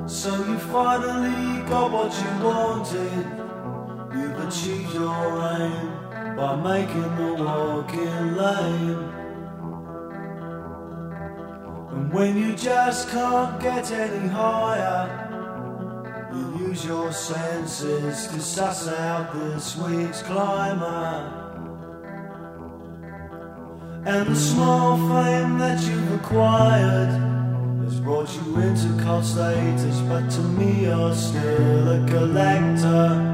So you finally got what you wanted. You've achieved your aim by making the walking lame. And when you just can't get any higher, you use your senses to suss out this week's climber. And the small fame that you've acquired has brought you into cult status, but to me you're still a collector.